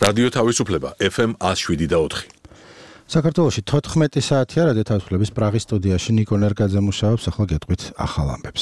რადიო თავისუფლება FM 107.4. საქართველოში 14 საათია რადიო თავისუფლების პრაღის სტუდიაში ნიკო ნერგაძე მუშაობს, ახლა გეტყვით ახალ ამბებს.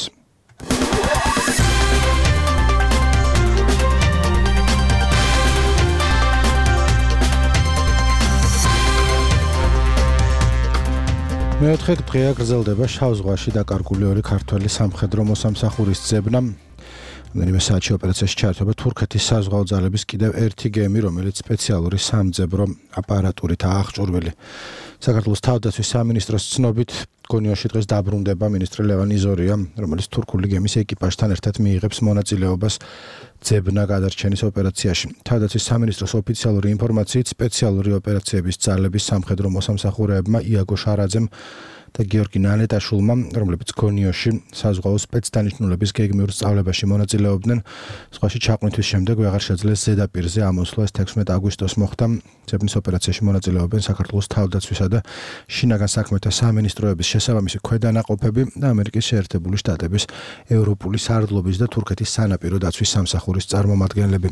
მეოთხე დღეა გრძელდება შავ ზღვაში დაკარგული ორი ქართველი სამხედრო მოსამსახურის ძებნა. რამდენიმე საათში ოპერაციაში ჩაერთვება თურქეთის საზღვაო ძალების კიდევ ერთი გემი, რომელიც სპეციალური სამძებრო აპარატურით აღჭურვილი. საქართველოს თავდაცვის სამინისტროს ცნობით, გონიოში დღეს დაბრუნდება მინისტრი ლევან იზორია, რომელიც თურქული გემის ეკიპაჟთან ერთად მიიღებს მონაწილეობას ძებნა გადარჩენის ოპერაციაში. თავდაცვის სამინისტროს ოფიციალური ინფორმაციით, სპეციალური ოპერაციების ძალების სამხედრო მოსამსახურეებმა იაგო შარაძემ და გიორგი ნანეტაშულმა, რომლებიც გონიოში საზღვაო სპეცდანიშნულების გეგმიურ სწავლებაში მონაწილეობდნენ, ზღვაში ჩაყნითხვის შემდეგ ვეღარ შეძლეს ზედაპირზე ამოსვლა. 16 აგვისტოს მოხდა. ძებნის ოპერაციაში მონაწილეობენ საქართველოს თავდაცვისა და შინაგან საქმეთა სამინისტროების შესაბამისი ქვედანაყოფები და ამერიკის შეერთებული შტატების ევროპული სარდლობის და თურქეთის სანაპირო დაცვის სამსახურის წარმომადგენლები.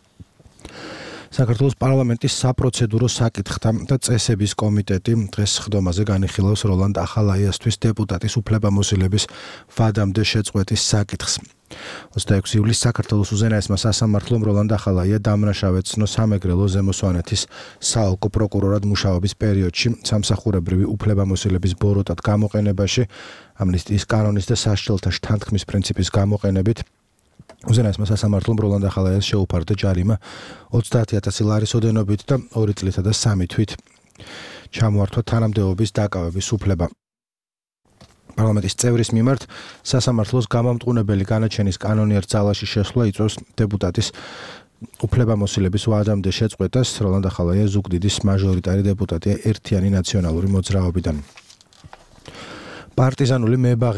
საქართველოს პარლამენტის საპროცედურო საკითხთა და წესების კომიტეტი დღეს ხდომაზე განიხილავს როლანდ ახალაიასთვის დეპუტატის უფლებამოსილების ვადამდე შეწყვეტის საკითხს. 26 ივლისს საქართველოს უზენაესმა სასამართლომ როლანდ ახალაია დამნაშავედ ცნო სამეგრელო ზემო სვანეთის საოლქო პროკურორად მუშაობის პერიოდში სამსახურებრივი უფლებამოსილების ბოროტად გამოყენებაში, ამნისტიის კანონის და სასჯელთა შთანთქმის პრინციპის გამოყენებით უზენაესმა სასამართლომ როლანდ ახალაიას შეუფარდა ჯარიმა 30,000 ლარის ოდენობით და 2 წლითა და 3 თვით ჩამოართვა თანამდებობის დაკავების უფლება. პარლამენტის წევრის მიმართ სასამართლოს გამამტყუნებელი განაჩენის კანონიერ ძალაში შესვლა იწვევს დეპუტატის უფლებამოსილების ვადამდე შეწყვეტას. როლანდ ახალაია ზუგდიდის მაჟორიტარი დეპუტატია ერთიანი ნაციონალური მოძრაობიდან. პარტიზანი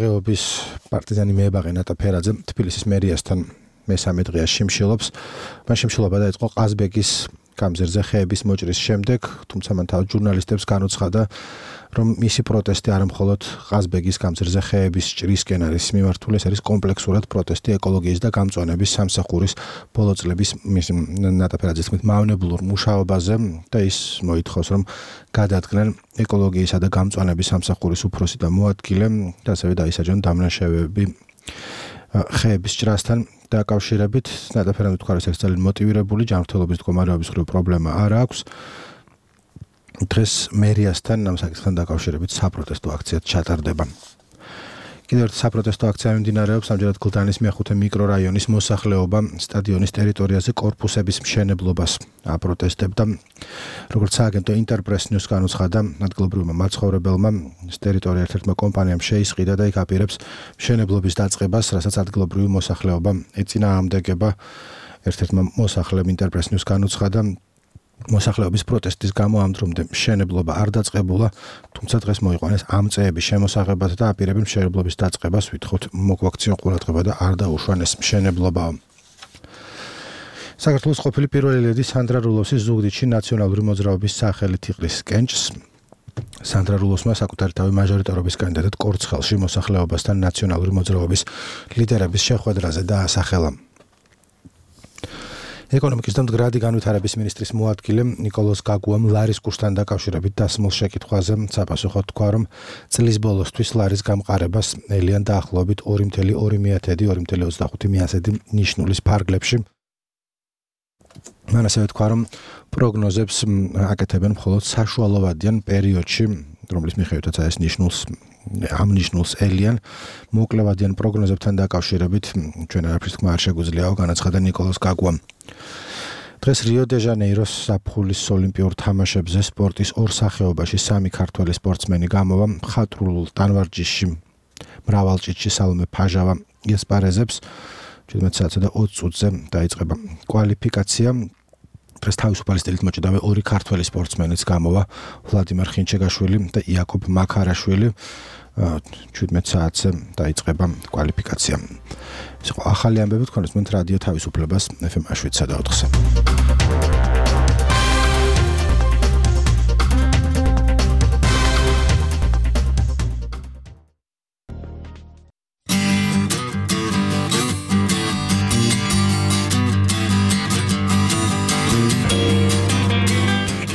მეებაღე ნატა ფერაძე თბილისის მერიასთან მესამე დღეა შიმშილობს. მან შიმშილობა დაიწყო ყაზბეგის გამზირზე ხეების მოჭრის შემდეგ, თუმცა მან თავად ჟურნალისტებს განუცხადა, რომ მისი პროტესტი არა მხოლოდ ყაზბეგის გამზირზე ხეების ჭრისკენ არის მიმართული, ეს არის კომპლექსურად პროტესტი ეკოლოგიის და გამწვანების სამსახურის ბოლო წლების ნატა ფერაძის თქმით მავნებლურ მუშაობაზე და ის მოითხოვს, რომ გადადგნენ ეკოლოგიისა და გამწვანების სამსახურის უფროსი და მოადგილე და ასევე დაისაჯონ დამნაშავეები ხეების ჭრასთან დაკავშირებით. ნატა ფერაძე თქვა, რომ ეს ძალიან მოტივირებული ჯანმრთელობის მდგომარეობის მხრივ პრობლემა არ აქვს. დღეს მერიასთან ამ საკითხთან დაკავშირებით საპროტესტო აქციაც ჩატარდება. კიდევ ერთი საპროტესტო აქცია მიმდინარეობს ამჯერად გლდანის მეხუთე მიკრორაიონის მოსახლეობა სტადიონის ტერიტორიაზე კორპუსების მშენებლობას აპროტესტებდა. როგორც სააგენტო ინტერპრეს ნიუს განუცხადა, ადგილობრივმა მაცხოვრებელმა ეს ტერიტორია ერთ-ერთმა კომპანიამ შეისყიდა და იქ აპირებს მშენებლობის დაწყებას, რასაც ადგილობრივი მოსახლეობა ეწინააღმდეგება. ერთ-ერთმა მოსახლემ ინტერპრეს ნიუს განუცხადა, მოსახლეობის პროტესტის გამო ამ დრომდე მშენებლობა არ დაწყებულა, თუმცა დღეს მოიყვანეს ამ წეების შემოსაღებად და აპირებენ მშენებლობის დაწყებას, ვითხოვთ მოგვაქციონ ყურადღება და არ დაუშვან ეს მშენებლობა. საქართველოს ყოფილი პირველი ლედი სანდრა რულოვსის ზუგდიდში ნაციონალური მოძრაობის სახელით იყრის კენჭს. სანდრა რულოვსმა საკუთარი თავი მაჟორიტარობის კანდიდატად კორცხელში მოსახლეობასთან ნაციონალური მოძრაობის ლიდერების შეხვედრაზე დაასახელა. ეკონომიკის და მდგრადი განვითარების მინისტრის მოადგილე ნიკოლოზ გაგუამ ლარის კურსთან დაკავშირებით დასმულ შეკითხვაზე საპასუხოდ თქვა, რომ წლის ბოლოსთვის ლარის გამყარებას ელიან დაახლოებით 2,2-2,25 ნიშნულის ფარგლებში. მან ასევე თქვა, რომ პროგნოზებს აკეთებენ მხოლოდ საშუალოვადიან პერიოდში, რომლის მიხედვითაც ეს ამ ნიშნულს ელიან. მოკლევადიან პროგნოზებთან დაკავშირებით ჩვენ არაფრის თქმა არ შეგვიძლიაო, განაცხადა ნიკოლოზ გაგუამ. დღეს რიო დე ჟანეიროს ზაფხულის ოლიმპიურ თამაშებზე სპორტის ორ სახეობაში 3 ქართველი სპორტსმენი გამოვა. მხატვრულ ტანვარჯიშში მრავალჭიდში სალომე ფაჟავა ესპარეზებს 17 საათსა და 20 წუთზე დაიწყება კვალიფიკაცია. დღეს თავისუფალი სტილით მოჭიდავე 2 ქართველი სპორტსმენიც გამოვა, ვლადიმერ ხინჩეგაშვილი და იაკობ მაქარაშვილი. 17 საათზე დაიწყება კვალიფიკაცია. ეს იყო ახალი ამბები, თქვენს მომთ რადიო თავისუფლებას FM 107.4-ზე.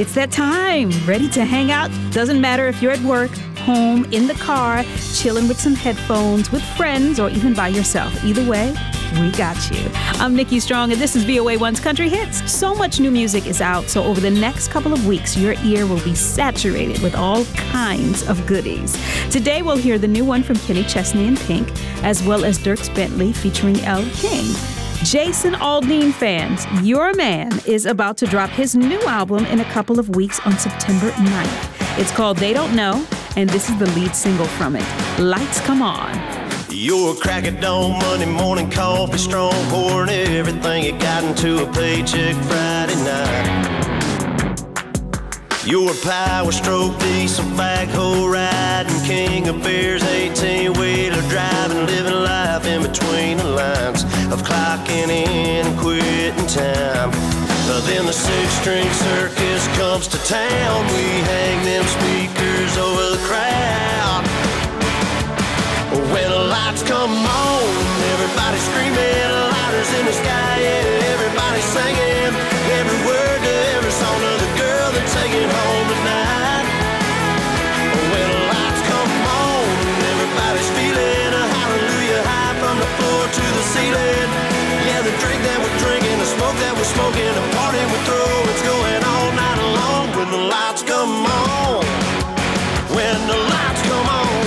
It's that time. Ready to hang out? Doesn't matter if you're at work, home, in the car, chilling with some headphones, with friends, or even by yourself. Either way, we got you. I'm Nikki Strong, and this is VOA1's Country Hits. So much new music is out, so over the next couple of weeks, your ear will be saturated with all kinds of goodies. Today, we'll hear the new one from Kenny Chesney and Pink, as well as Dierks Bentley featuring Elle King. Jason Aldean fans, Your Man is about to drop his new album in a couple of weeks on September 9th. It's called They Don't Know, and this is the lead single from it, Lights Come On. You're a crack at dawn, Monday morning coffee, strong, pouring everything you got into a paycheck Friday night. You're a power stroke, diesel backhoe riding, king of beers, 18-wheeler driving, living life in between the lines of clocking in and quitting time. Then the six-string circus comes to town. We hang them speakers over the crowd. When the lights come on, everybody screaming, lighters in the sky, yeah, everybody singing every word to every song of the girl they're taking home tonight. When the lights come on, everybody's feeling a hallelujah high from the floor to the ceiling. Yeah, the drink that we're drinking, the smoke that we're smoking, the party we throw, it's going all night long. When the lights come on, when the lights come on.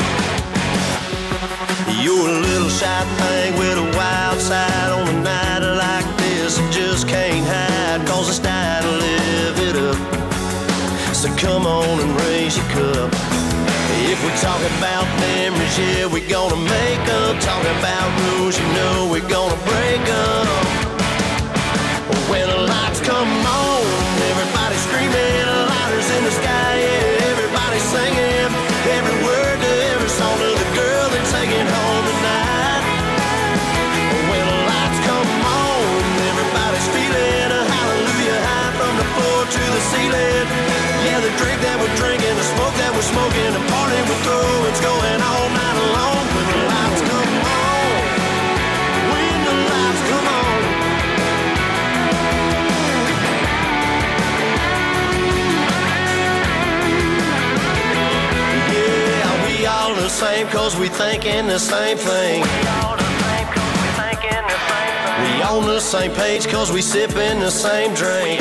You're a little shy thing with a wild side on a night like this. You just can't hide, cause it's time to live it up. So come on and raise your cup. If we talk about memories, yeah, we're gonna make up. Talking about rules, you know we're gonna break up. When the lights come on, everybody screaming, lighters in the sky, yeah, everybody singing every word to every song of the girl they're taking home tonight. When the lights come on, everybody's feeling a hallelujah high from the floor to the ceiling. Yeah, the drink that we're drinking, the smoke that we're smoking, the party we throw, it's going all night long. When the lights come on, when the lights come on. Yeah, we all the same cause we thinking the same thing. We all the same cause we thinking the same thing. We on the same page cause we sipping the same drink.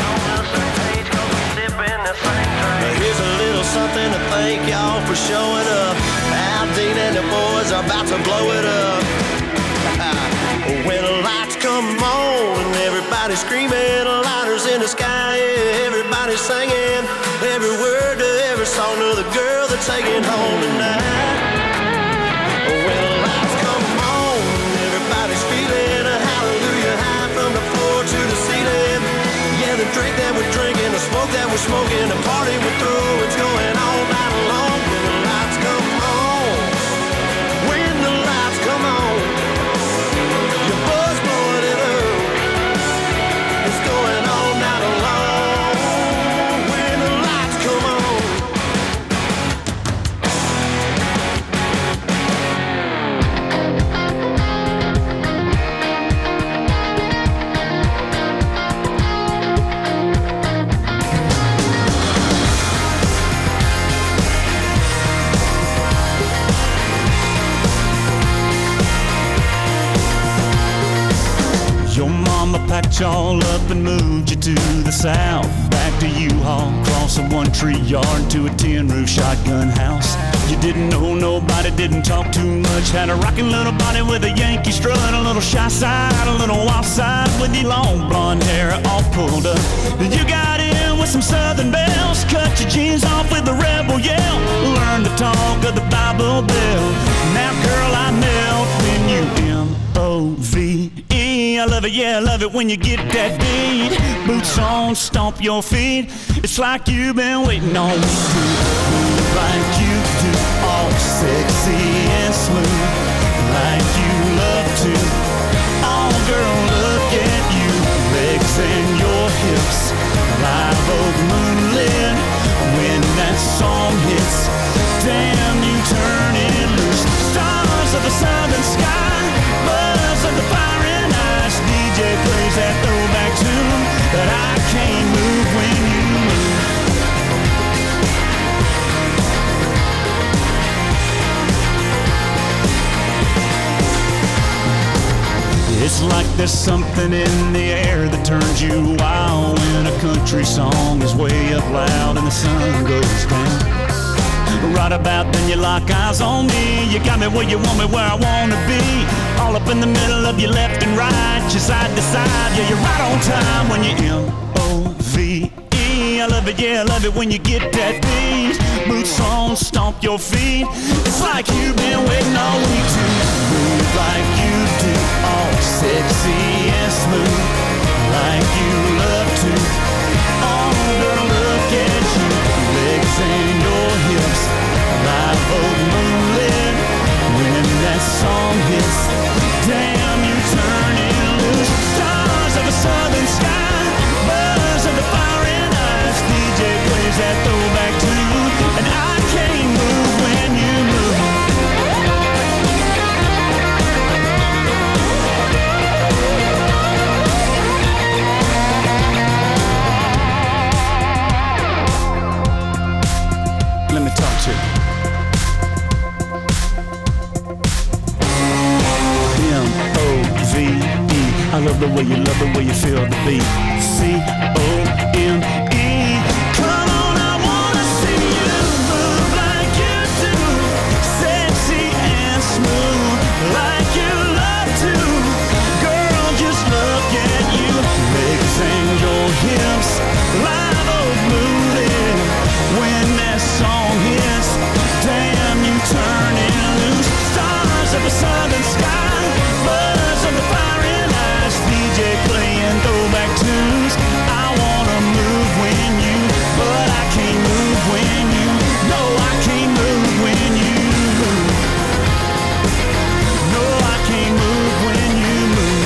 Now here's a little something to thank y'all for showing up. Al Dean and the boys are about to blow it up. When the lights come on and everybody's screaming, lighters in the sky, yeah, everybody's singing every word to every song of the girl they're taking home tonight. When the lights come on, everybody's feeling a hallelujah high from the floor to the ceiling. Yeah, the drink that we're drinking, the smoke that we're smoking, the party we throw, it's going all night long. When the lights come on, when the lights come on, your buzz blowing it up, it's going all night long. When the lights come on. Packed y'all up and moved you to the south. Back to U-Haul, across a one-tree yard to a tin-roof shotgun house. You didn't know nobody, didn't talk too much. Had a rockin' little body with a Yankee strut, a little shy side, a little wild side with your long blonde hair all pulled up. You got in with some southern bells, cut your jeans off with a rebel yell. Learned to talk of the Bible Belt. Now girl, I melt when you M-O-V-E. I love it, yeah, I love it when you get that beat. Boots on, stomp your feet. It's like you've been waiting on me to move like you do, all sexy and smooth, like you love to. Oh, girl, look at you, legs and your hips, live oak moonlit. When that song hits, damn, you turn it loose. Stars of the southern sky, buzz of the fire and ice. DJ plays that throwback tune, but I can't move when you move. like there's something in the air that turns you wild when a country song is way up loud and the sun goes down. Right about then you lock eyes on me. You got me where you want me, where I wanna be. All up in the middle of your left and right, your side to side. Yeah, you're right on time when you M-O-V-E. I love it, yeah, I love it when you get that beat. Boots on, stomp your feet. It's like you've been waiting all week to move like you do, all sexy and smooth, like you love to. Oh, girl, look at you, legs and your hips, live old moonlit. When that song hits, damn, you turn it loose. Stars of a southern sky, buzz of the fire in eyes. DJ plays that throwback tune, and I can't move when you move. Let me talk to you. M-O-V-E. I love the way you feel the beat. C-O-M-E. Come on, I wanna see you move like you do, sexy and smooth, like you love to. Girl, just look at you, legs and your hips, live old moving. When that song hits, damn, you turn it loose. Stars of a southern sky, buzz of the fire in eyes. DJ playing throwback tunes. I wanna move when you, but I can't move when you. No, I can't move when you move. No, I can't move when you move.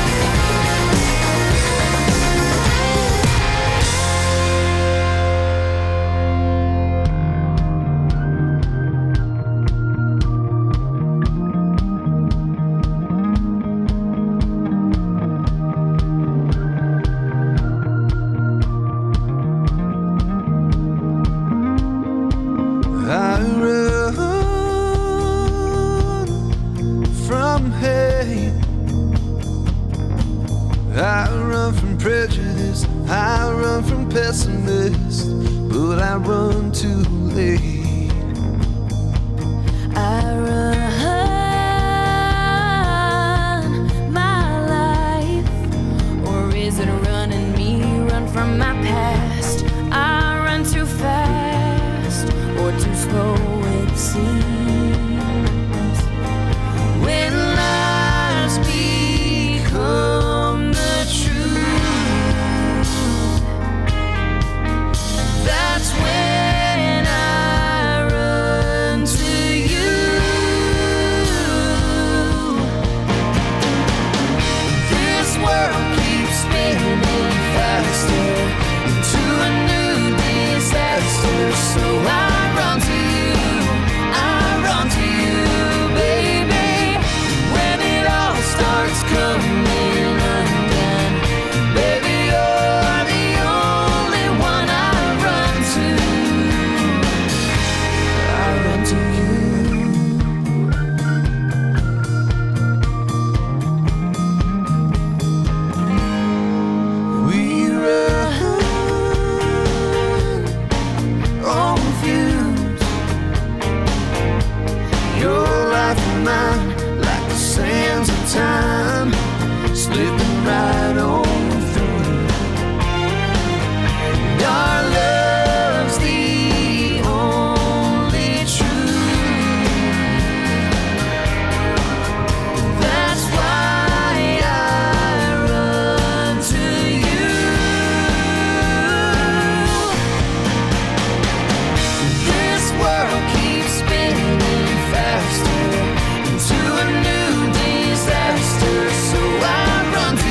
I run from hate. I run from prejudice. I run from pessimists, but I run too late. I run my life, or is it running me? Run from my past. I run too fast, or too slow it seems. When lies become the truth, that's when I run to you. This world keeps spinning faster into a new disaster, so I run to you, I run to you, baby. When it all starts coming undone, baby, you're the only one I run to. I run to you. We run on fumes. Your life and mine, like the sands of time, slipping right on through. And our love's the only truth. That's why I run to you. This world keeps spinning faster into a new disaster, so I run to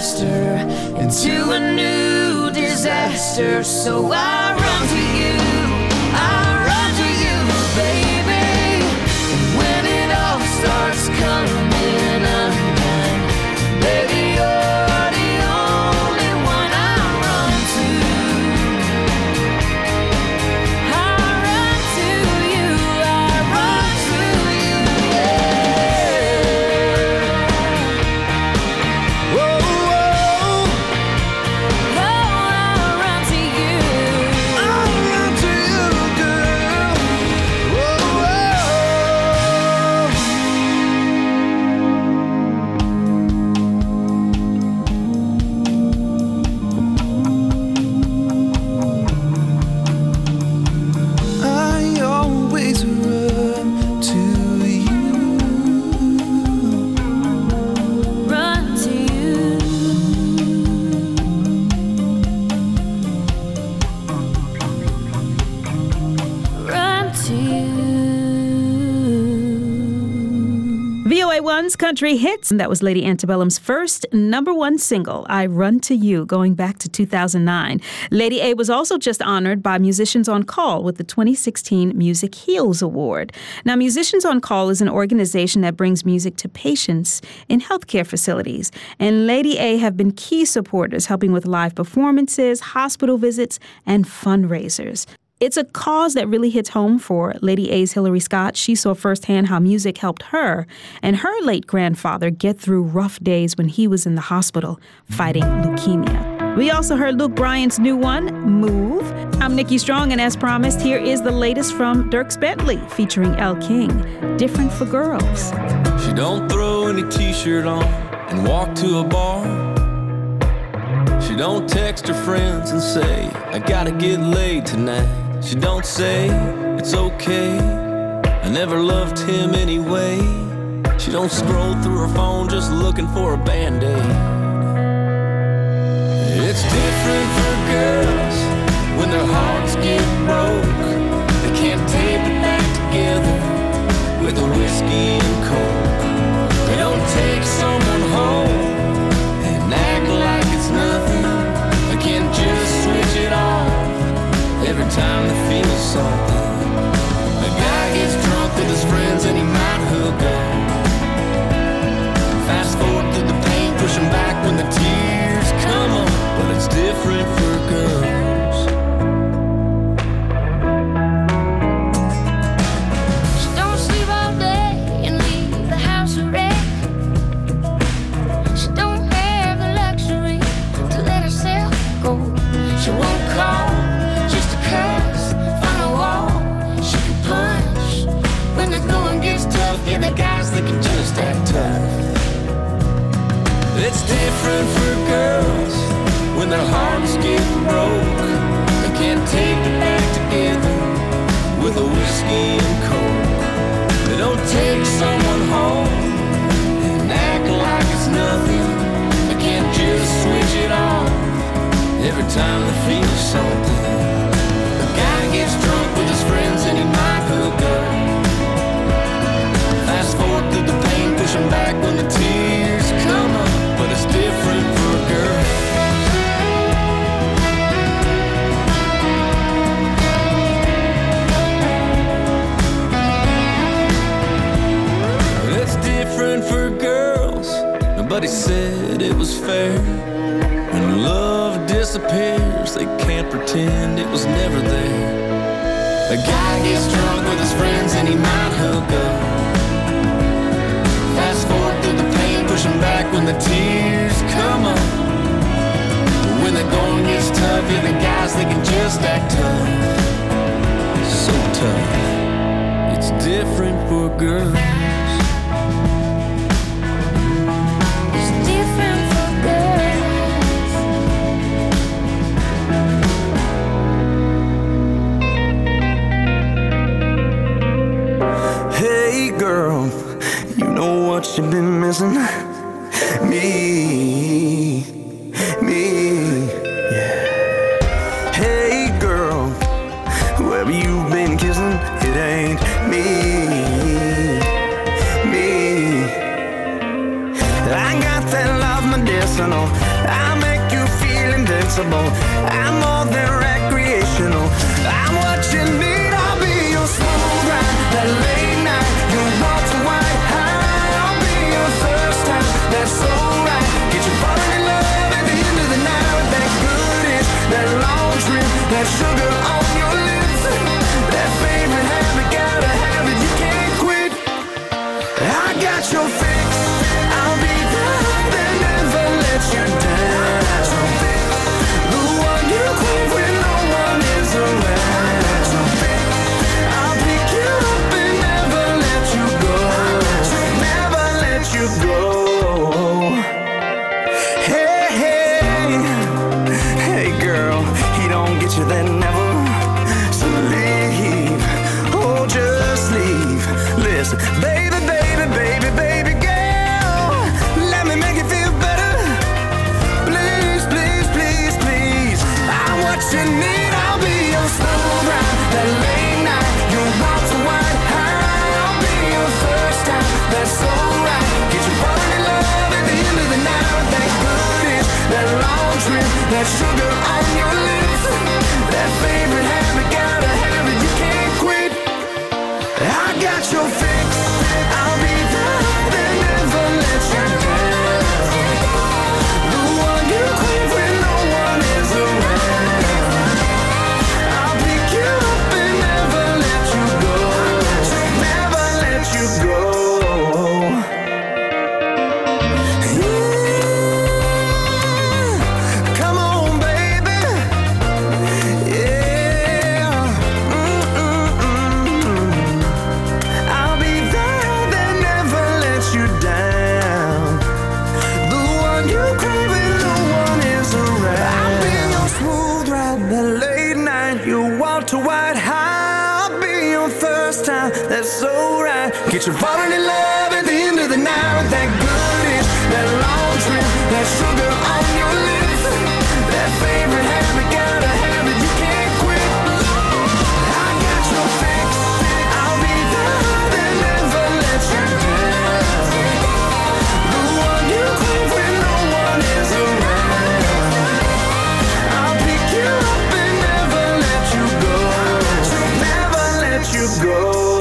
faster into a new disaster. So I run to you, I run to you, baby. And when it all starts coming undone, baby, you're the only one I run to. I run to you, I run to you, yeah. Whoa, whoa. Oh, I run to you. I run to you, girl. Whoa, whoa. I always run to you. Run to you. Run to you. VOA1's Country Hits, and that was Lady Antebellum's first #1 single, I Run to You, going back to 2009. Lady A was also just honored by Musicians on Call with the 2016 Music Heals Award. Now, Musicians on Call is an organization that brings music to patients in healthcare facilities, and Lady A have been key supporters, helping with live performances, hospital visits, and fundraisers. It's a cause that really hits home for Lady A's Hillary Scott. She saw firsthand how music helped her and her late grandfather get through rough days when he was in the hospital fighting leukemia. We also heard Luke Bryan's new one, Move. I'm Nikki Strong, and as promised, here is the latest from Dierks Bentley featuring Elle King, Different for Girls. She don't throw any t-shirt on and walk to a bar. She don't text her friends and say, I gotta get laid tonight. She don't say, it's okay, I never loved him anyway. She don't scroll through her phone just looking for a Band-Aid. It's different for girls when their hearts get broke. They can't tape it back together with a whiskey and coke. They don't take someone home and act like it's nothing. They can't just switch it off every time they feel something. The guy gets drunk with his friends and he might hook up. Fast forward through the pain, push him back when the tears come up. But it's different for girls. She don't sleep all day and leave the house a wreck. She don't have the luxury to let herself go. She won't call just to cuss, find a wall she can punch. When the going gets tough, yeah, the guys that can just act tough. It's different for girls when their hearts get broke. They can't take it back together with a whiskey and coke. They don't take someone home and act like it's nothing. They can't just switch it off every time they feel something. The guy gets drunk with his friends and he might hook up. Fast forward through the pain, push him back when the tears come up. But it's different for a girl. It's different for girls. Nobody said it was fair. When love disappears, they can't pretend it was never there. A guy gets drunk with his friends and he might hook up. Fast forward through the pain, push him back when the tears come up. But when the going gets tough, yeah, the guys, they can just act tough. So tough. It's different for girls. It's different for girls. Hey girl, you know what you've been missing? Me, yeah. Hey girl, whoever you've been kissing, it ain't me. I got that love medicinal. I make you feel invincible. I'm more than recreational. I'm what you need. I'll be your smooth ride, that late night, your walk to white high. I'll be your first time, that's so right. Get you falling in love at the end of the night with that good itch, that long trip, that sugar on your lips, that favorite habit, gotta have it, you can't quit. I got your fix. I'll be there that never let you down. The one you crave when no one is around. I'll pick you up and never let you go. Never let you go. Hey, hey, hey girl, he don't get you then never. So leave, oh just leave. Listen, baby, baby, baby, baby girl, let me make you feel better. Please, please, please, please, I'm what you need. I'll be your smooth ride, that late night, your walk to white high. I'll be your first time, that's so right. Get you falling in love at the end of the night with that good itch, that long trip, that sugar on your lips, that favorite habit, gotta have it, you can't quit. I got your fix. I'll be there that never let you down. The one you crave when no one is around. I'll pick you up and never let you go. Never let you go. Yeah. Come on, baby. Yeah. I'll be there that never let you down. The one you crave when no one is around. I'll be your smooth ride, that late night, you walk to white high. I'll be your first time, that's so right. Get you falling in love at the end of the night with that good itch, that long trip, that sugar on your lips, that favorite habit, gotta have it, you can't quit. I got your fix. I'll be there that never let you down. The one you crave when no one is around. I'll pick you up and never let you go. Never let you go.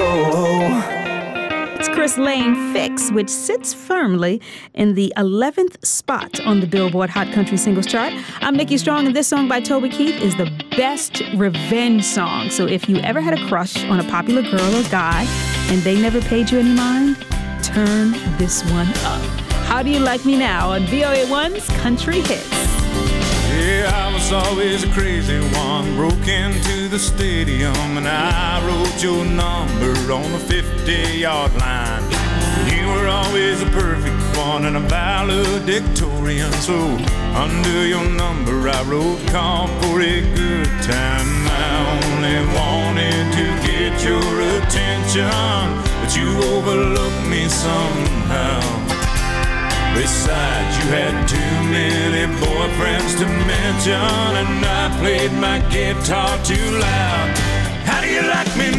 It's Chris Lane, Fix, which sits firmly in the 11th spot on the Billboard Hot Country Singles Chart. I'm Nikki Strong, and this song by Toby Keith is the best revenge song. So if you ever had a crush on a popular girl or guy and they never paid you any mind, turn this one up. How Do You Like Me Now on VOA1's Country Hits. Yeah, I was always a crazy one. Broke into the stadium and I wrote your number on the 50-yard line. You were always a perfect one and a valedictorian. So under your number I wrote call for a good time. I only wanted to get your attention, but you overlooked me somehow. Besides, you had too many boyfriends to mention, and I played my guitar too loud. How do you like me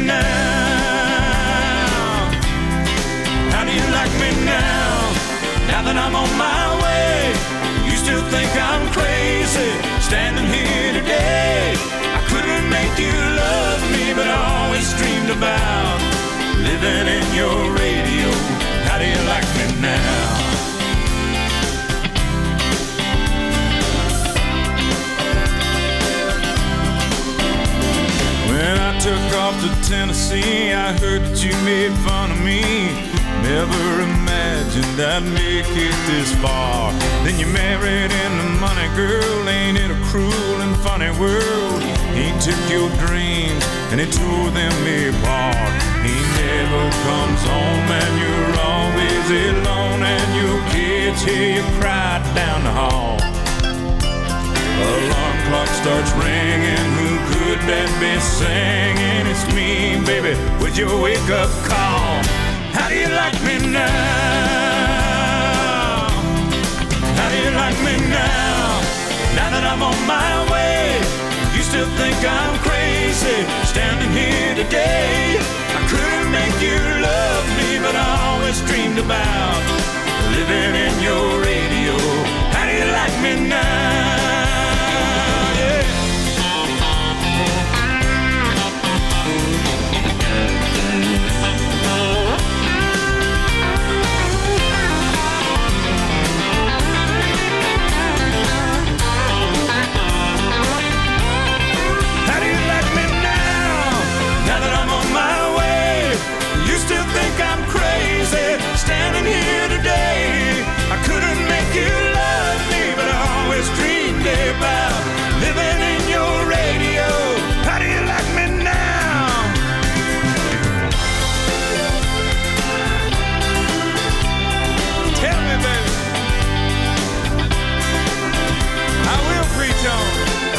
now? How do you like me now? Now that I'm on my way, you still think I'm crazy, standing here today. I couldn't make you love me, but I always dreamed about living in your radio. How do you like me now? When I took off to Tennessee, I heard that you made fun of me. Never imagined I'd make it this far. Then you married into money, girl. Ain't it a cruel and funny world? He took your dreams and he tore them apart. He never comes home and you're always alone, and your kids hear you cry down the hall. Alarm clock starts ringing, who could that be singing? It's me, baby, with your wake-up call. How do you like me now? How do you like me now? Now that I'm on my way, you still think I'm crazy, standing here today. I couldn't make you love me, but I always dreamed about living in your radio. How do you like me me now, yeah. How do you like me now? Now that I'm on my way, you still think I'm crazy standing here today. I couldn't make you love me, but I always dreamed about living in your radio. How do you like me now? Tell me, baby. I will preach on.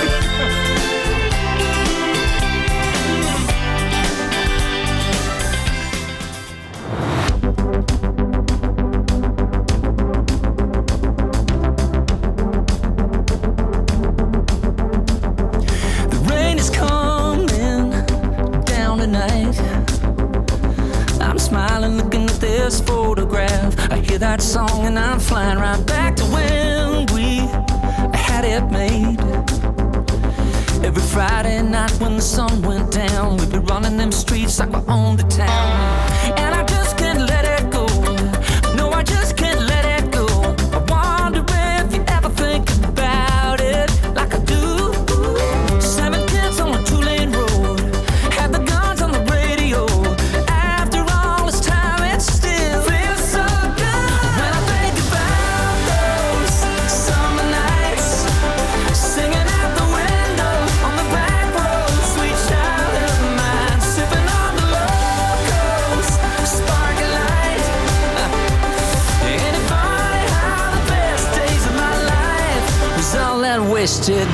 The rain is coming down tonight. I'm smiling looking at this photograph. I hear that song and I'm flying right back to when we had it made. Every Friday night when the sun went down, we'd be running them streets like we owned the town. And I just can't let it go. No, I just can't let it go. I wonder if you ever think about it like I do. 7 kids on a 2-lane road, had the guns on the radio. After all this time, it still feels so good. When I think about those summer nights, singing out the window on the back road, sweet child of mine, sipping on the locals, sparkling light. Ain't it funny how the best days of my life was all that wasted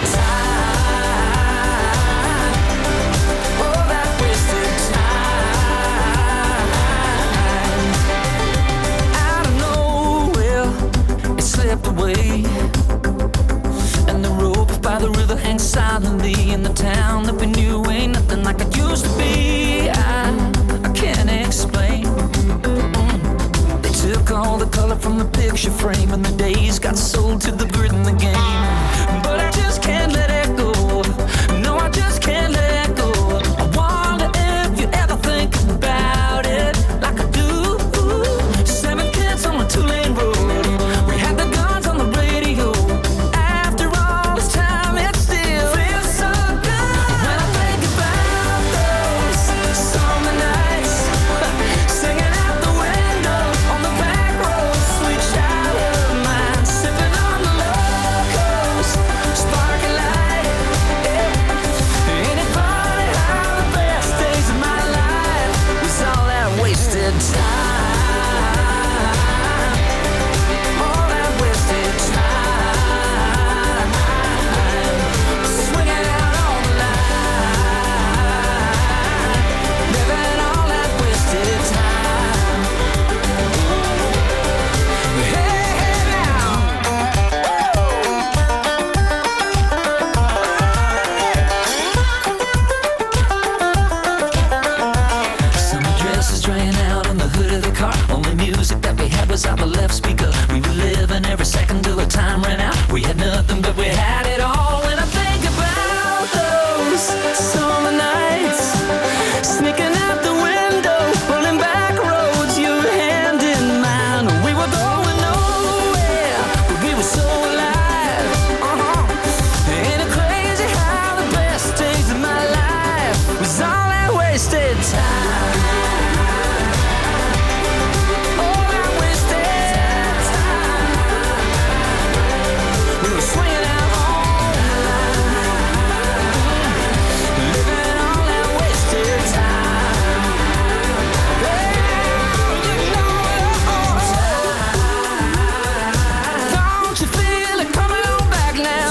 time? All that wasted time. Out of nowhere, it slipped away, and the rope by the river hangs silently in the town that we knew ain't nothing like it used to be. I can't explain. They took all the color from the picture frame, and the days got sold to the grid in the game. But I just can't let it go. No, I just can't let it go. I wonder if you ever think about it like I do. 7 kids on a 2-lane road, we had the guns on the radio. After all this time, it still feels so good. When I think about those summer nights, singing out the window on the back road, sweet child of mine, sipping on the locals, sparkling light. Ain't it funny how the best days of my life was all that wasted time? All that wasted time. Swinging out on the line, living all that wasted time. Hey, hey now. Summer dresses drying out on the hood of the car. Only music that we had was out the left speaker. We were living every second till the time ran out. We had nothing, but we had it all. When I think about those summer nights, sneaking out the window, pulling back roads, your hand in mine. We were going nowhere, but we were so alive. Ain't it crazy how the best days of my life was all that wasted time? All that wasted time. We were swinging out on the line, living all that wasted time. Hey, you know it. Don't you feel it coming on back now?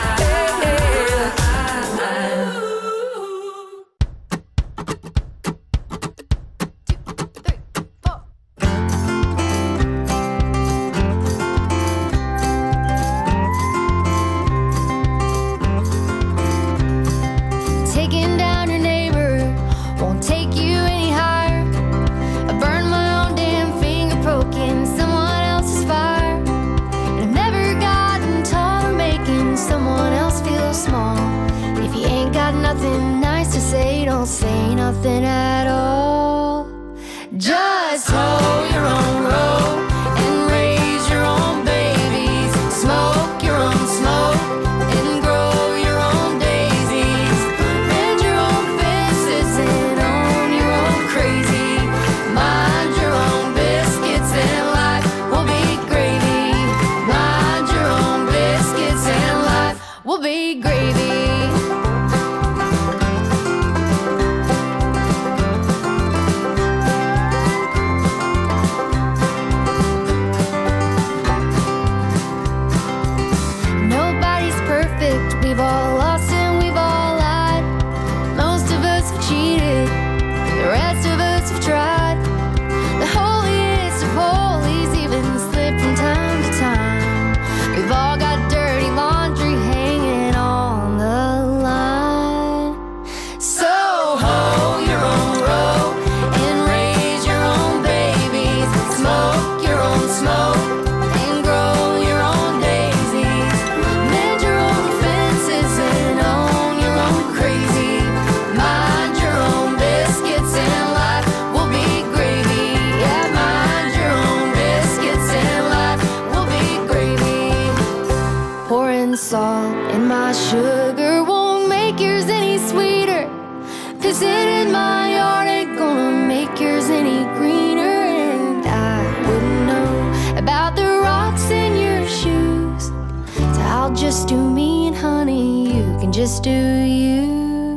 Taking down your neighbor won't take you any higher. I burned my own damn finger poking someone else's fire. And I've never gotten taller nothing nice to say, don't say nothing at all. Just hoe your own road and raise your own babies. Smoke your own smoke and grow your own daisies. Mend your own fences and own your own crazy. Mind your own biscuits and life will be gravy. Mind your own biscuits and life will be gravy. Nobody's perfect, we've all lost and we've all lied. Most of us have cheated, the rest of us have tried. The holiest of holies even slip from time to time. We've all got dirty laundry hanging on the line. So hoe your own road and raise your own babies. Smoke your own smoke and grow your own daisies. Mend your own fences and own your own crazy. Mind your own biscuits and life will be gravy. Yeah, mind your own biscuits and life will be gravy. Pouring salt in my sugar won't make yours any sweeter. Pissing in my yard ain't gonna make yours any greener. And I wouldn't know about the rocks in your shoes. So I'll just do me, and honey, you can just do you.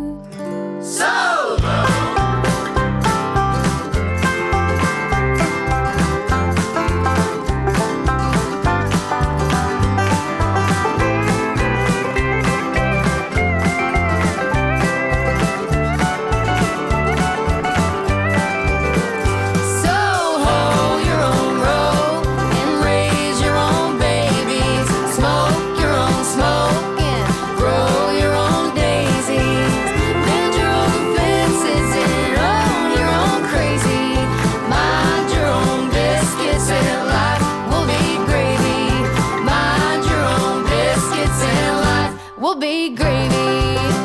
So hoe your own road and raise your own babies. Smoke your own smoke and grow your own daisies. Mend your own fences and own your own crazy. Mind your own biscuits and life will be gravy. Mind your own biscuits and life will be gravy.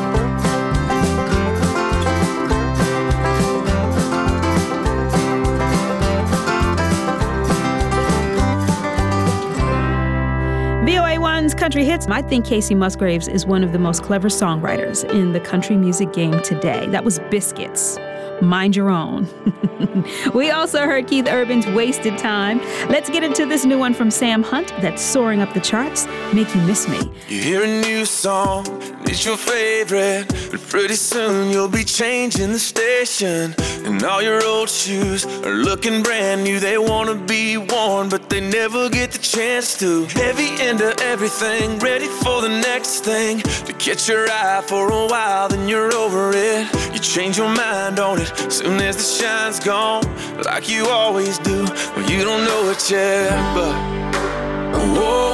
VOA1's Country Hits. I think Casey Musgraves is one of the most clever songwriters in the country music game today. That was Biscuits. Mind your own. We also heard Keith Urban's Wasted Time. Let's get into this new one from Sam Hunt that's soaring up the charts, Make You Miss Me. You hear a new song, it's your favorite, but pretty soon you'll be changing the station. And all your old shoes are looking brand new. They wanna be worn, but they never get the chance to. Heavy into everything, ready for the next thing. To catch your eye for a while, then you're over it. You change your mind on it soon as the shine's gone, like you always do. Well, you don't know it yet, but whoa,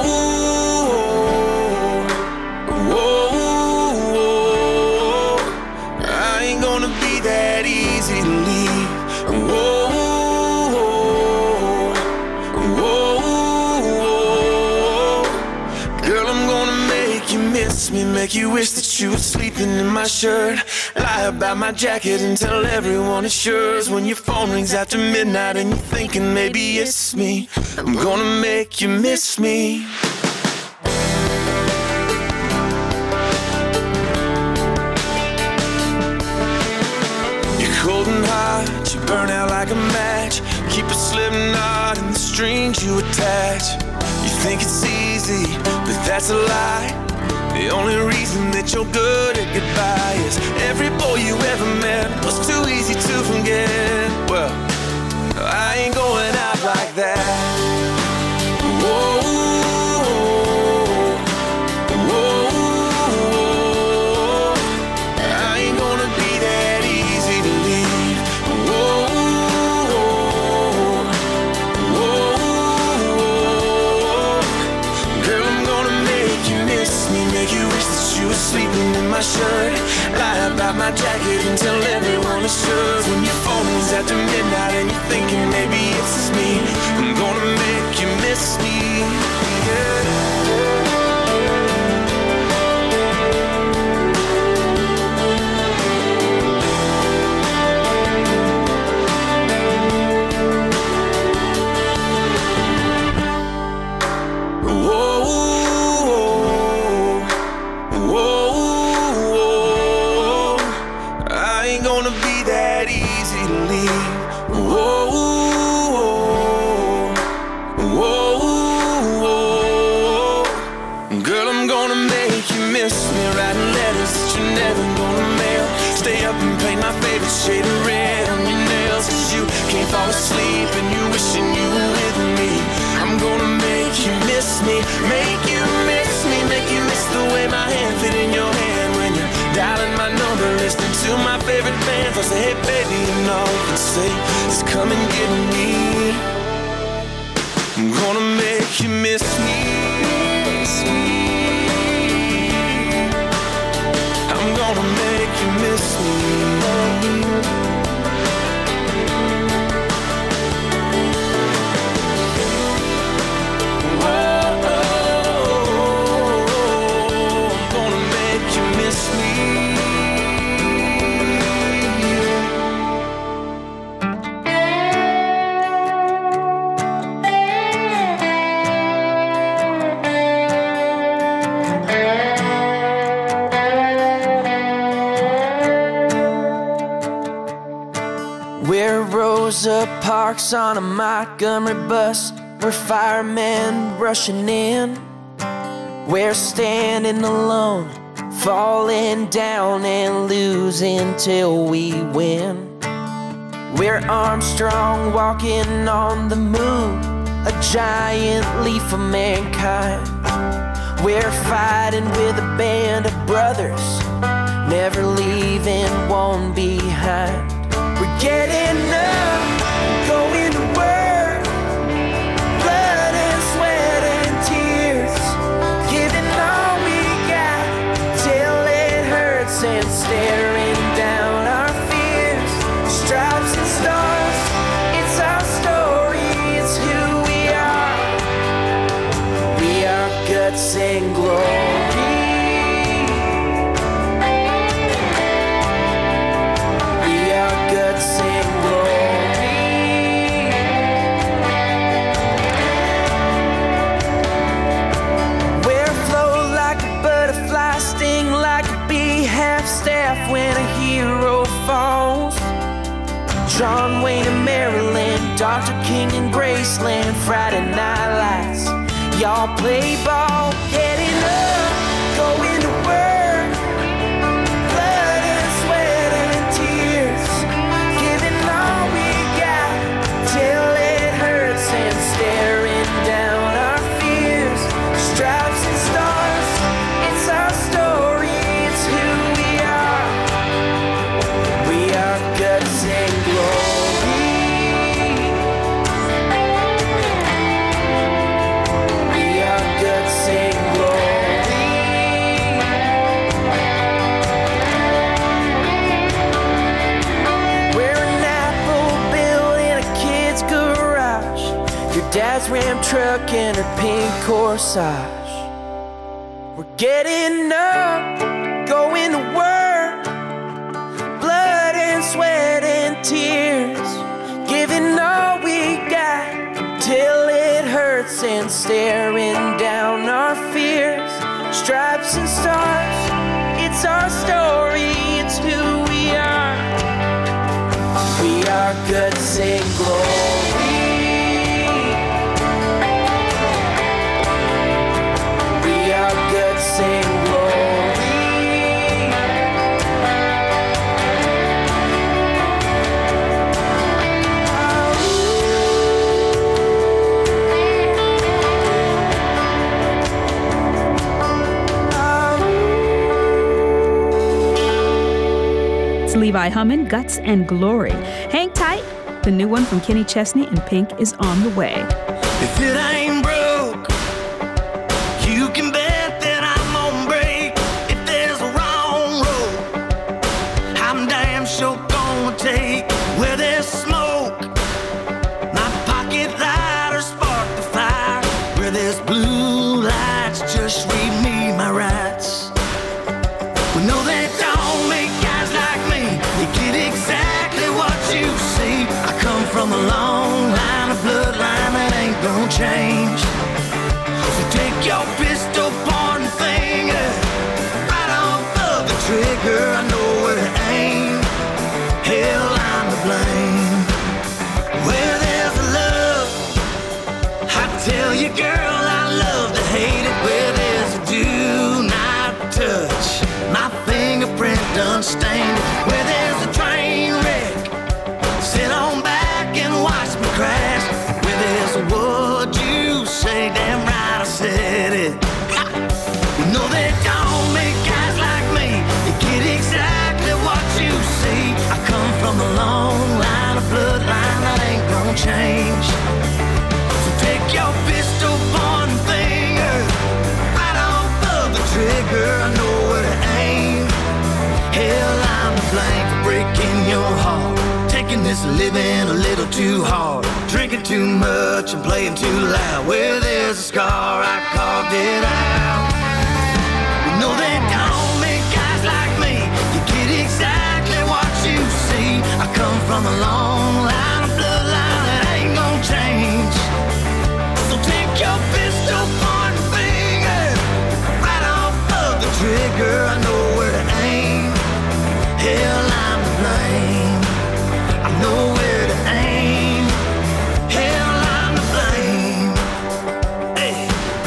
whoa, I ain't gonna be that easy to leave. Whoa, whoa, girl, I'm gonna make you miss me, make you wish that you were sleeping in my shirt. Lie about my jacket and tell everyone it's yours. When your phone rings after midnight and you're thinking maybe it's me, I'm gonna make you miss me. You're cold and hot, you burn out like a match. Keep a slip knot in the strings you attach. You think it's easy, but that's a lie. The only reason that you're good at goodbye is every boy you ever met was too easy to forget. Well, I ain't going out like that. Whoa, whoa, I ain't gonna be that easy to leave. Whoa, whoa, girl, I'm gonna make you miss me, make you wish that you were sleeping in my shirt. Lie about my jacket and tell everyone it's yours. When your phone rings after midnight and you're thinking maybe it's just me, I'm gonna make you miss me, yeah. Whoa, whoa, whoa. Girl, I'm gonna make you miss me, writing letters that you're never gonna mail. Stay up and paint my favorite shade of red on your nails, 'cause you can't fall asleep and you wishing you were with me. I'm gonna make you miss me, make you miss me, make you miss the way my hand fit in your hand when you're dialing my number, listening to my favorite bands. I say, hey baby, and all you can say is come and get me. I'm gonna make you miss me. I'm gonna make you miss me. Where Rosa parks on a Montgomery bus, where firemen rushing in, we're standing alone, falling down and losing till we win. We're Armstrong walking on the moon, a giant leap for mankind. We're fighting with a band of brothers, never leaving one behind. We're getting up, going to work, blood and sweat and tears, giving all we got till it hurts and staring down our fears. Stripes and stars, it's our story, it's who we are. We are guts and glory. When a hero falls, John Wayne in Maryland, Dr. King in Graceland, Friday Night Lights, y'all play ball, getting up, going to work, blood and sweat and tears, giving all we got till it hurts and staring down our fears. Stripes and stars, it's our story, it's who we are. We are guts and glory. We are guts and glory. We're an apple built in a kid's garage, your dad's Ram truck and her pink corsage. We're getting up, going to work, blood and sweat and tears, giving all we got till it hurts and staring down our fears. Stripes and stars, it's our story, it's who we are. We are guts and glory. We are guts and glory. It's Levi Hummon, Guts and Glory. Hang tight. The new one from Kenny Chesney and Pink is on the way. If it ain't broke, you can bet that I'm gonna break. If there's a wrong road, I'm damn sure gonna take. Where there's smoke, my pocket lighter spark the fire. Where there's blue lights, just read me my rights. We know that don't make guys like me. You get exactly what you see. I come from a long line of bloodline that ain't gonna change. So take your pistol pointing finger right off of the trigger. I know where to aim. Hell, I'm to blame. blame for breaking your heart. Taking this living a little too hard. Drinking too much and playing too loud. Where there's a scar, I carved it out. You know they don't make guys like me. You get exactly what you see. I come from a long line of bloodline that ain't gonna change. So take your pistol, point and finger right off of the trigger. I know where to aim. Hell, I'm to blame. I know where to aim. Hell, I'm to blame. Hey.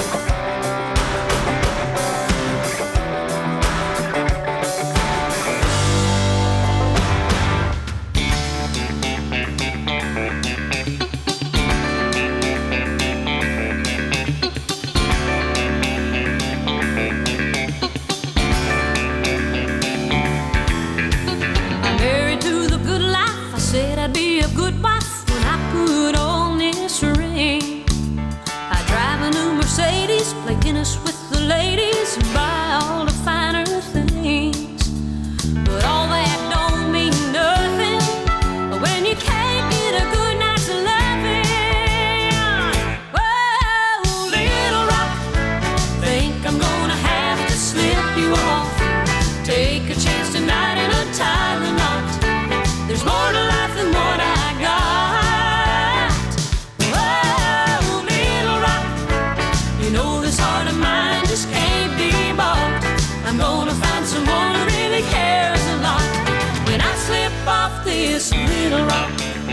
Said I'd be a good wife when I put on this ring. I drive a new Mercedes, play Guinness with the ladies, and buy all the finer things. But all that don't mean nothing when you can't get a good night's loving. Whoa, little rock, think I'm gonna have to slip you off. Take a chance tonight and untie the knot. There's more to life than what I got. Whoa, little rock, you know this heart of mine just can't be bought. I'm gonna find someone who really cares a lot when I slip off this little rock.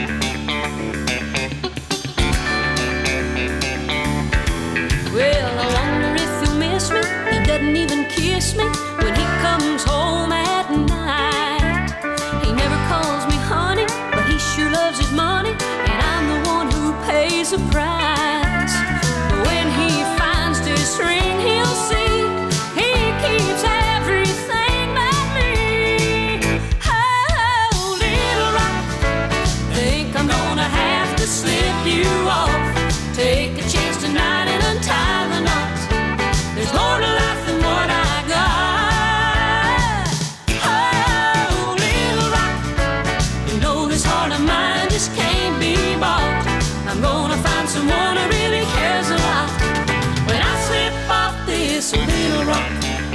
Well, I wonder if you'll miss me. He doesn't even kiss me when he comes home at night. He never calls me honey, but he sure loves his money, and I'm the one who pays the price. But when he finds this ring, he'll see he keeps everything but me. Oh, little rock, think I'm gonna have to slip you off. Take a chance tonight and untie the knots. There's more to life than what I got. Oh, little rock, you know this heart of mine just can't be bought. I'm gonna find someone who really cares a lot when I slip off this little rock.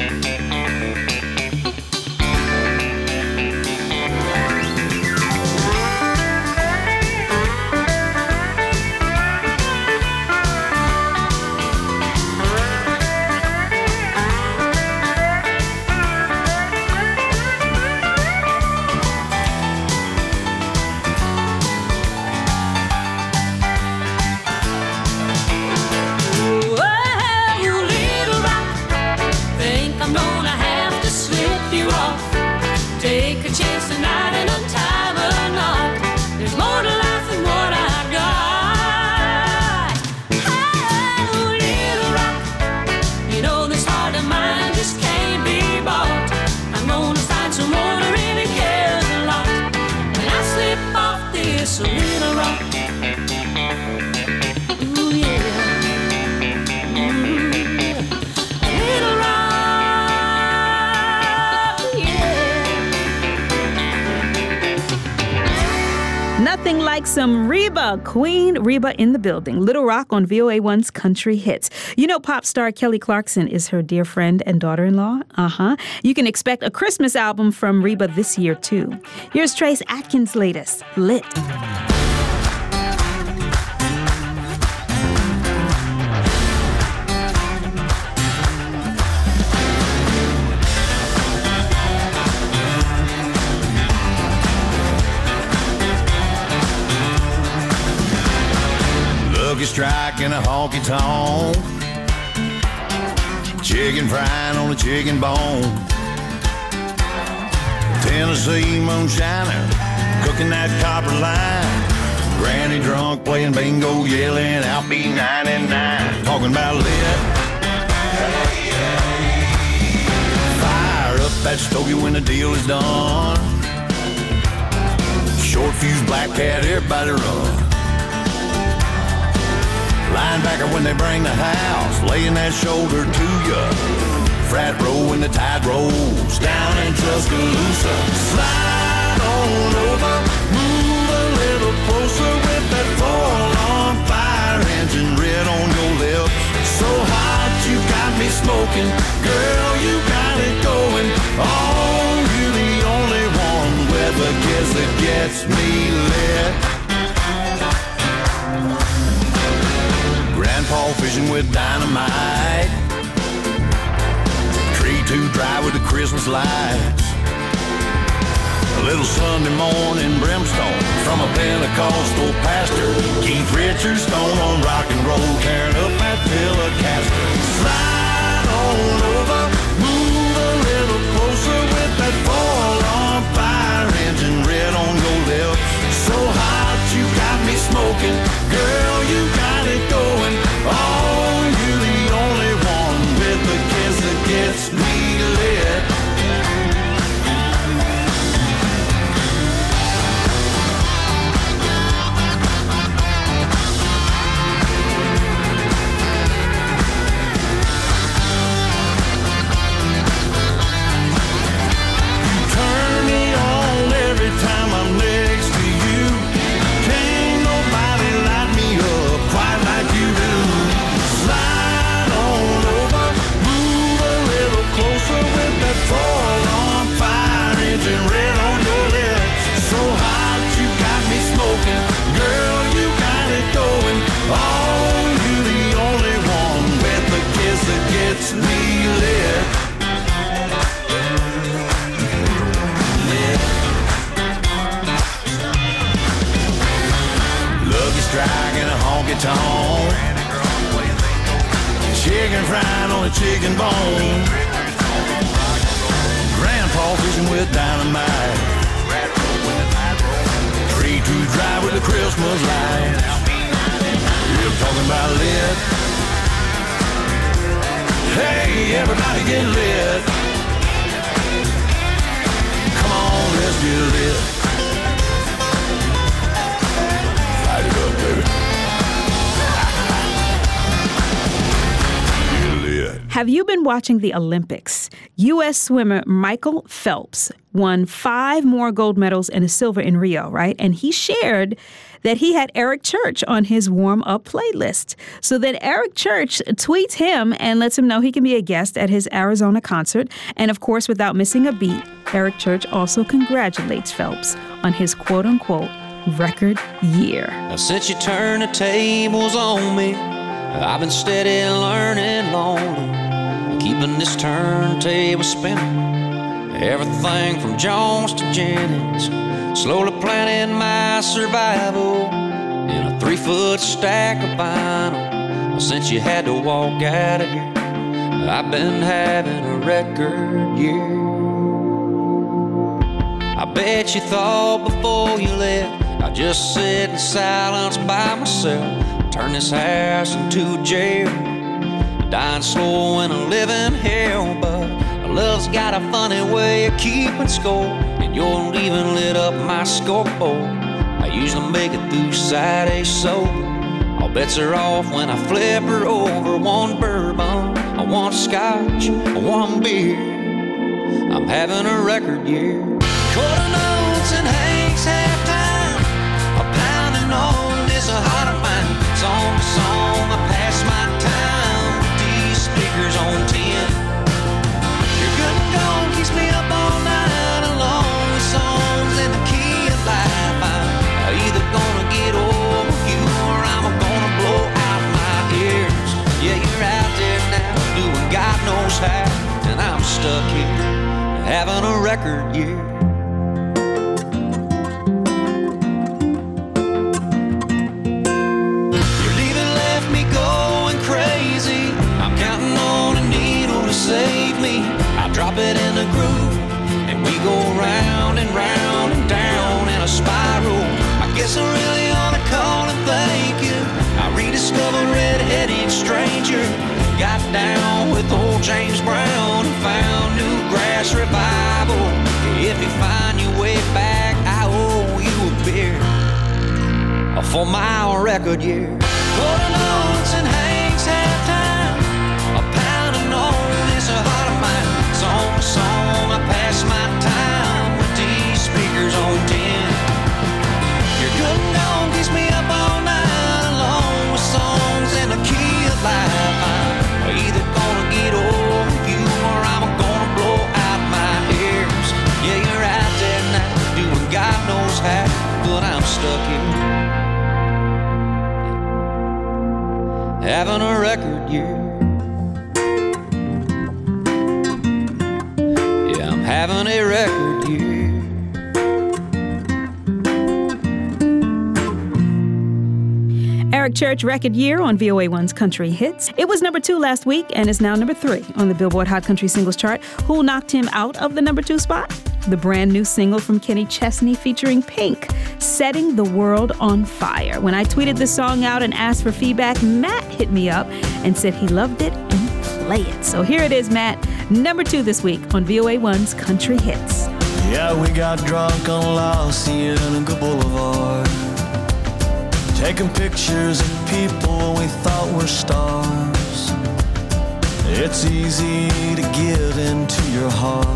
Take a chance tonight and untie the knot. There's more to life than what I got. Oh, little rock, you know this heart of mine just can't be bought. I'm gonna find someone who really cares a lot when I slip off this little rock. Ooh, yeah. Little rock. Nothing like some Reba. Queen Reba in the building. Little Rock on VOA1's Country Hits. You know pop star Kelly Clarkson is her dear friend and daughter-in-law? You can expect a Christmas album from Reba this year, too. Here's Trace Atkins' latest, Lit. Lucky Strike and a honky tonk, chicken frying on a chicken bone, Tennessee moonshiner cooking that copper line, granny drunk playing bingo yelling out B99, talking about lit. Fire up that stogie when the deal is done, short fuse black cat, everybody run. Linebacker when they bring the house, laying that shoulder to ya. Frat row when the tide rolls down in Tuscaloosa. Slide that gets me lit. Grandpa fishing with dynamite, tree too dry with the Christmas lights. A little Sunday morning brimstone from a Pentecostal pastor. Keith Richards stone on rock and roll, tearing up that Telecaster. Slide on over, move a little closer with that 4-alarm fire engine red on your lips. So hot you got me smoking, girl, you got it going. Oh, you the only one with the kiss that gets me lit. Time I'm next to you, can't nobody light me up quite like you do. Slide on over, move a little closer with that 4-alarm fire engine red on your lips. So hot you got me smoking, girl, you got it going. Oh, you the only one with the kiss that gets me lit. Dragging a honky-tonk, chicken fried on a chicken bone, Grandpa fishing with dynamite, tree too dry with the Christmas lights. You're talking about lit. Hey, everybody get lit. Come on, let's get lit. Have you been watching the Olympics? U.S. swimmer Michael Phelps won 5 more gold medals and a silver in Rio, right? And he shared that he had Eric Church on his warm-up playlist. So then Eric Church tweets him and lets him know he can be a guest at his Arizona concert. And of course, without missing a beat, Eric Church also congratulates Phelps on his quote-unquote record year. Now, since you turned the tables on me, I've been steady learning lonely, keeping this turntable spinning. Everything from Jones to Jennings, slowly planning my survival in a 3-foot stack of vinyl. Since you had to walk out of here, I've been having a record year. I bet you thought before you left I'd just sit in silence by myself, turn this house into a jail, dying slow in a living hell. But love's got a funny way of keeping score, and you're leaving lit up my scoreboard. I usually make it through Saturday sober. All bets are off when I flip her over. One bourbon, one scotch, one beer. I'm having a record year. Quarter notes and Hank's halftime, a pounding on this heart of mine. Song to song, I pass my time with these speakers on 10. Your good and gone keeps me up all night along with songs in the key of life. I'm either gonna get over you or I'm gonna blow out my ears. Yeah, you're out there now doing God knows how, and I'm stuck here having a record year. Save me, I drop it in a groove, and we go round and round and down in a spiral. I guess I really ought to call and thank you. I rediscovered Red-Headed Stranger, got down with old James Brown, and found new grass revival. If you find your way back, I owe you a beer for my record year. Quarter notes and Hank's halftime, a pounding on a heart of mine. Song to song, I pass my time with these speakers on 10. Your good and gone keeps me up all night along with songs in the key of life. I'm either gonna get over you or I'm gonna blow out my ears. Yeah, you're out there now doing God knows cowboy's hat, but I'm stuck here having a record year. Yeah, I'm having a record year. Eric Church record year on VOA1's Country Hits. It was number 2 last week and is now number 3 on the Billboard Hot Country Singles Chart. Who knocked him out of the number 2 spot? The brand new single from Kenny Chesney featuring Pink, Setting the World on Fire. When I tweeted this song out and asked for feedback, Matt hit me up and said he loved it and play it. So here it is, Matt, number 2 this week on VOA1's Country Hits. Yeah, we got drunk on La Cienega Boulevard, taking pictures of people we thought were stars. It's easy to get into your heart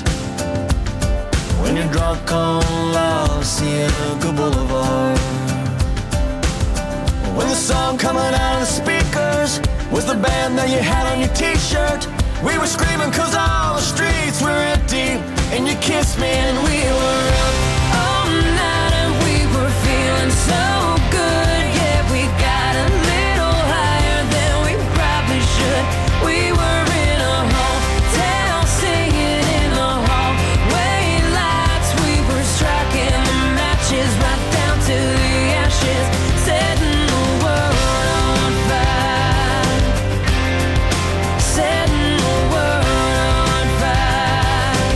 when you're drunk on La Cienega Boulevard. When the song coming out of the speakers was the band that you had on your t-shirt, we were screaming cause all the streets were empty, and you kissed me and we were up all night and we were feeling so good. Yeah, we got a little higher than we probably should. We were in a hotel singing in the hallway lights. We were striking the matches right down to the ashes, setting the world on fire, setting the world on fire.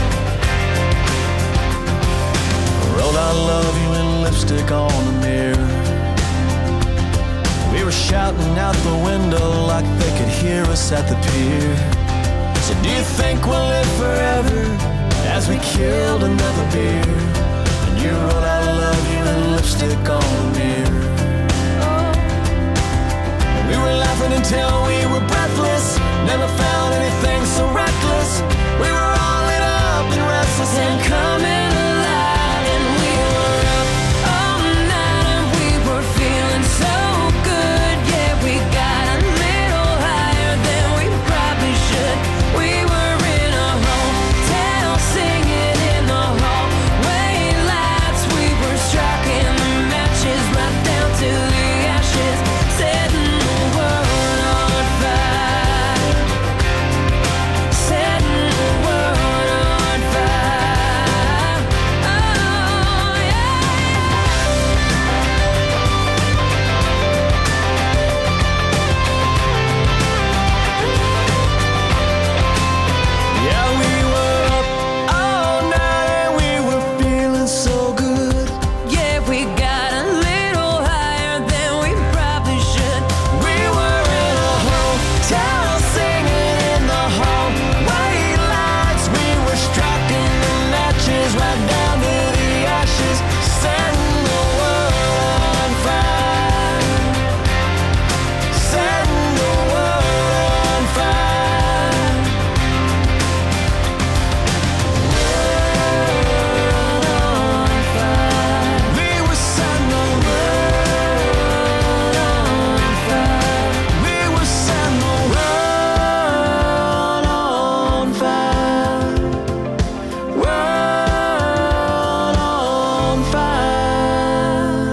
Wrote I love you in lipstick on the mirror. We were shouting out the window like they could hear us at the pier. So do you think we'll live forever as we killed another beer? And you wrote I love you in lipstick on the mirror. We were laughing until we were breathless, never found anything so reckless. We were all lit up and restless and coming alive, and we were up all night and we were feeling so good. Yeah, we got a little higher than we probably should. We were in a hotel singing in the hallway lights. We were striking the matches right down to the ashes, setting the world on fire, setting the world on fire. Oh, yeah. Yeah, we were up all night and we were feeling so good. Yeah, we got a little higher than we probably should. We were in a hotel singing in the hallway lights. We were striking the matches right down to the ashes, setting the world on fire, setting the world on fire. We were setting the world on fire. We were setting the world on fire. World on fire.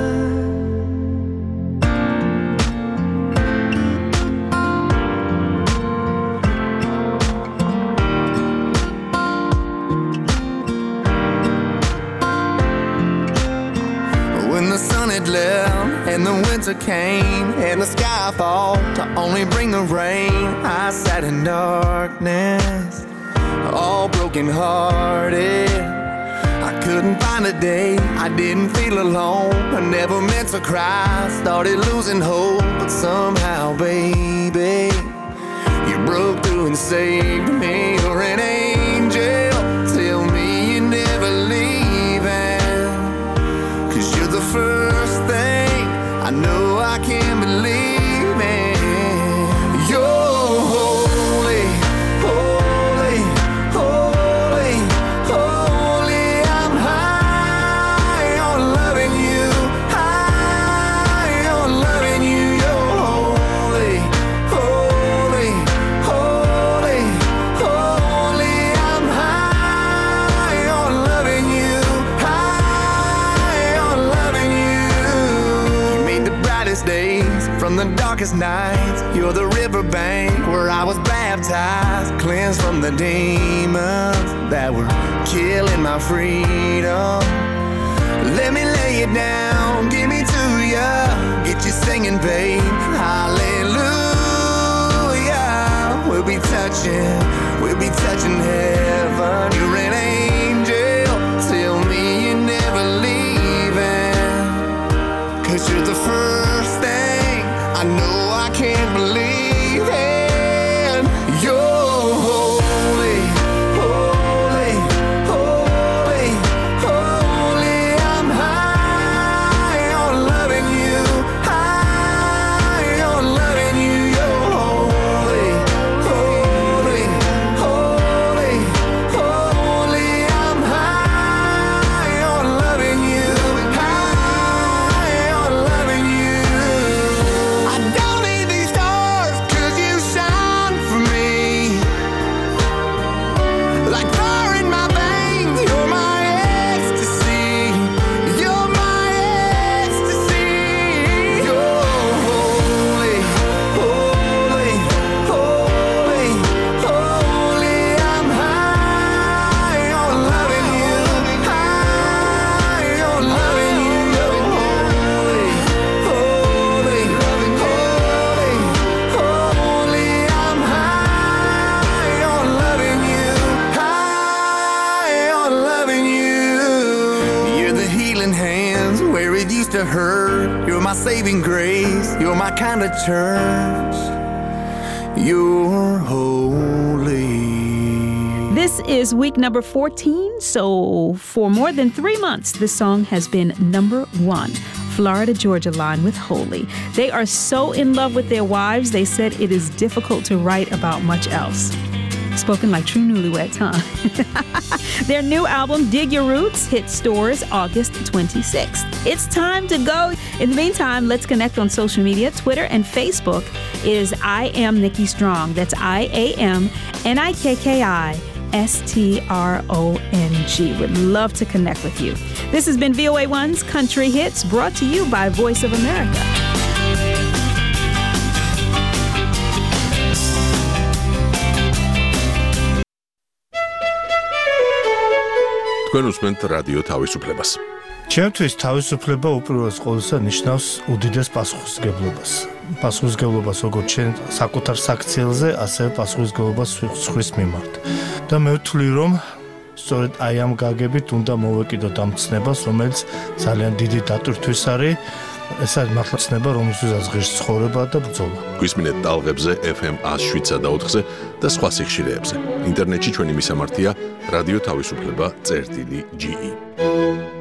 When the sun had left and the winter came and the sky fall to only bring the rain, I sat in darkness, all broken hearted. I couldn't find a day I didn't feel alone. I never meant to cry, started losing hope, but somehow, baby, you broke through and saved me. You're an angel, tell me you're never leaving, 'cause you're the first thing I know I can believe in. You're holy, holy, holy, holy. I'm high on loving you, high on loving you. You're holy, holy, holy, holy. on the darkest nights. You're the riverbank where I was baptized, cleansed from the demons that were killing my freedom. Let me lay you down, give me to ya, get you singing, babe. Hallelujah. We'll be touching heaven. You're an angel, tell me you're never leaving. 'Cause you're the first thing I know I can't believe in. You're holy, holy, holy, holy. I'm high on loving you, high on loving you. You're holy, holy, holy, holy. I'm high on loving you, high on loving you. I don't need these stars 'cause you shine for me. Like fire in my veins, you're my ecstasy. You're my ecstasy. You're holy, holy, holy, holy. I'm high on loving you, high on loving you. You're holy, holy, holy, holy. I'm high on loving you, high on loving you. You're the healing hands where it used to hurt. You're my saving grace. You're my kind of church. You're holy. This is week number 14, so for more than 3 months, this song has been number 1. Florida Georgia Line with Holy. They are so in love with their wives, they said it is difficult to write about much else. Spoken like true newlyweds, huh? Their new album, Dig Your Roots, hit stores August 26th. It's time to go. In the meantime, let's connect on social media. Twitter and Facebook is I Am Nikki Strong. That's IAMNIKKISTRONG. Would love to connect with you. This has been VOA1's Country Hits, brought to you by Voice of America. თქვენ უსმენთ რადიო თავისუფლებას. ჩემთვის თავისუფლება უპირველეს ყოვლისა ნიშნავს უდიდეს პასუხისმგებლობას. Პასუხისმგებლობას როგორც ჩვენ საკუთარ საქციელზე, ასევე პასუხისმგებლობას სხვის მიმართ. და მე ვთვლი, რომ სწორედ აი ამ გაგებით უნდა მოვეკიდოთ ამ ცნებას, რომელიც ძალიან დიდი დატვირთვის არის. ეს არის მართლა ცნება, რომელსაც ღირს ცხოვრება და ბრძოლა. გვისმინეთ ტალღებზე FM 107.4-ზე და სხვა სიხშირეებზე. ინტერნეტში ჩვენი მისამართია რადიო თავისუფლება.ge.